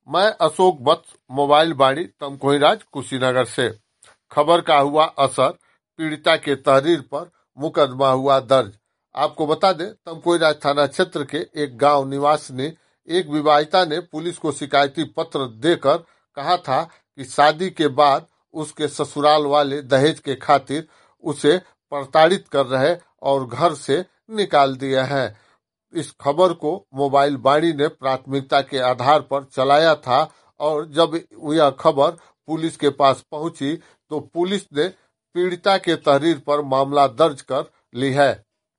मैं अशोक वत्स, मोबाइल बाड़ी तमकुहीराज, कुशीनगर से। खबर का हुआ असर, पीड़िता के तहरीर पर मुकदमा हुआ दर्ज। आपको बता दें, तमकुहीराज थाना क्षेत्र के एक गांव निवासिनी एक विवाहिता ने पुलिस को शिकायती पत्र देकर कहा था कि शादी के बाद उसके ससुराल वाले दहेज के खातिर उसे प्रताड़ित कर रहे और घर से निकाल दिए हैं। इस खबर को मोबाइल बाड़ी ने प्राथमिकता के आधार पर चलाया था और जब यह खबर पुलिस के पास पहुंची तो पुलिस ने पीड़िता के तहरीर पर मामला दर्ज कर ली है।